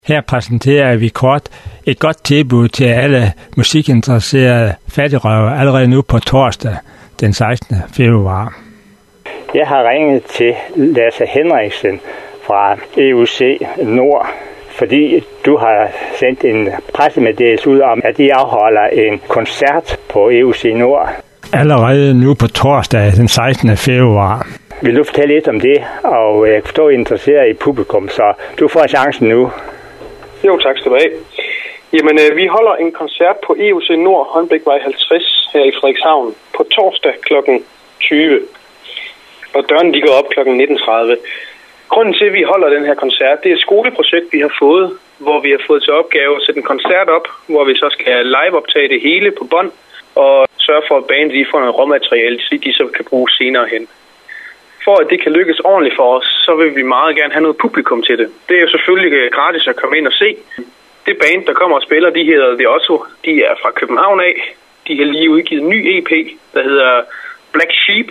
Her præsenterer vi kort et godt tilbud til alle musikinteresserede fattigrøve allerede nu på torsdag den 16. februar. Jeg har ringet til Lasse Henriksen fra EUC Nord, fordi du har sendt en pressemeddelelse ud om, at de afholder en koncert på EUC Nord. Allerede nu på torsdag den 16. februar. Vil du fortælle lidt om det, og jeg forstår, at I er interesseret i publikum, så du får chancen nu. Jo, tak skal du have. Jamen, vi holder en koncert på EUC Nord, Håndbækvej 50 her i Frederikshavn på torsdag kl. 20. Og døren de går op kl. 19.30. Grunden til, at vi holder den her koncert, det er et skoleprojekt, vi har fået, hvor vi har fået til opgave at sætte en koncert op, hvor vi så skal live-optage det hele på bånd og sørge for, at bandet får noget råmateriale, de så kan bruge senere hen. For at det kan lykkes ordentligt for os, så vil vi meget gerne have noget publikum til det. Det er jo selvfølgelig gratis at komme ind og se. Det band, der kommer og spiller, de hedder The Otto. De er fra København af. De har lige udgivet en ny EP, der hedder Black Sheep.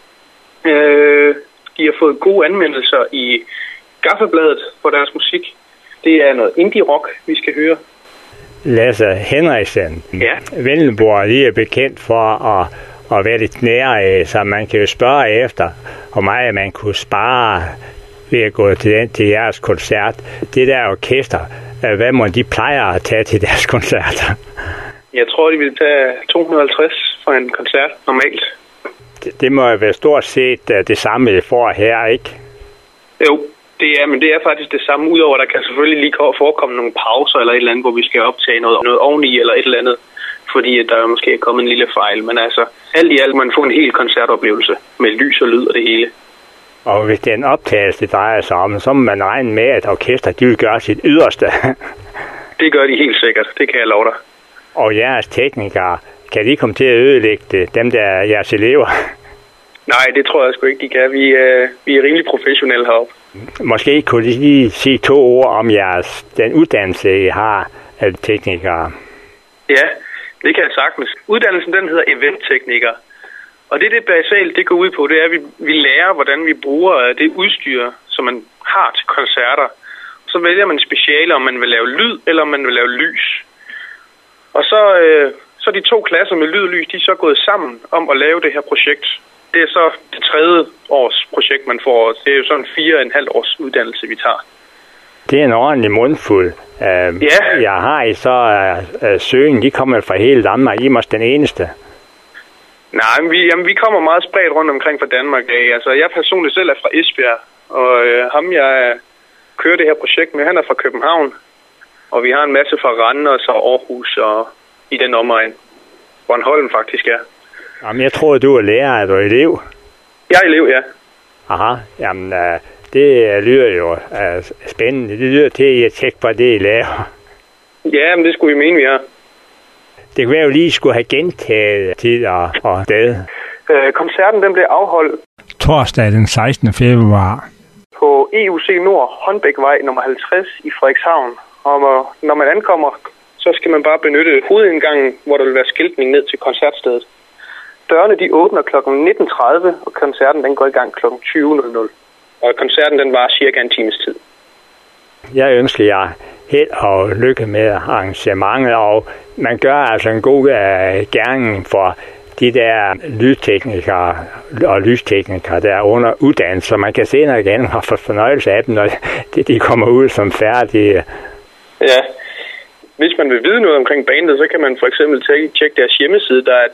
De har fået gode anmeldelser i Gaffabladet for deres musik. Det er noget indie-rock, vi skal høre. Lasse Henriksen. Ja. Vendelboer lige er bekendt for at være lidt nære, så man kan jo spørge efter, hvor meget man kunne spare ved at gå til jeres koncert. Det der orkester, hvad må de plejer at tage til deres koncerter? Jeg tror, de vil tage 250 for en koncert normalt. Det må jo være stort set det samme, I får her, ikke? Jo, men det er faktisk det samme, udover der kan selvfølgelig lige forekomme nogle pauser eller et eller andet, hvor vi skal optage noget oveni eller et eller andet, fordi der er måske kommet en lille fejl. Men altså, alt i alt man får en hel koncertoplevelse med lys og lyd og det hele. Og hvis den optagelse drejer sig om, så må man regne med, at orkestret de vil gøre sit yderste. Det gør de helt sikkert, det kan jeg love dig. Og jeres teknikere, kan de komme til at ødelægge det, dem der er jeres elever? Nej, det tror jeg sgu ikke, de kan. Vi er rimelig professionelle heroppe. Måske kunne de lige sige 2 ord om den uddannelse, I har af teknikere. Ja, det kan jeg sagtens. Uddannelsen den hedder eventtekniker. Og det basalt det går ud på, det er, at vi lærer, hvordan vi bruger det udstyr, som man har til koncerter. Så vælger man speciale, om man vil lave lyd, eller om man vil lave lys. Og så de 2 klasser med lyd og lys, de er så gået sammen om at lave det her projekt. Det er så det 3. års projekt, man får. Det er jo sådan 4,5 års uddannelse, vi tager. Det er en ordentlig mundfuld. Ja. Jeg har I så søgen, de kommer fra hele Danmark. I er måske den eneste. Nej, men vi kommer meget spredt rundt omkring fra Danmark af. Altså, jeg personligt selv er fra Esbjerg, og ham jeg kører det her projekt med, han er fra København. Og vi har en masse fra Randers og Aarhus og i den omegn. Bornholm faktisk, ja. Jamen, jeg tror, du er lærer. Er du elev? Jeg er elev, ja. Aha, jamen, det lyder jo spændende. Det lyder til, at I har tjekket på det, I laver. Ja, men det skulle I mene, vi er. Det kunne være jo lige, skulle have gentaget tid og sted. Koncerten den blev afholdt torsdag den 16. februar på EUC Nord, Håndbækvej nummer 50 i Frederikshavn. Og når man ankommer, så skal man bare benytte hovedindgangen, hvor der vil være skiltning ned til koncertstedet. Dørene de åbner kl. 19.30, og koncerten den går i gang kl. 20.00. Og koncerten den var cirka en times tid. Jeg ønsker jer held og lykke med arrangementet, og man gør altså en god gerning for de der lydteknikere og lysteknikere, der er under uddannelse, så man kan senere igen og få fornøjelse af dem, når de kommer ud som færdige. Ja, hvis man vil vide noget omkring bandet, så kan man for eksempel tjekke deres hjemmeside, der er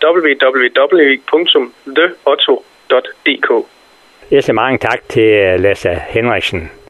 www.theotto.dk. Jeg siger mange tak til Lasse Henriksen.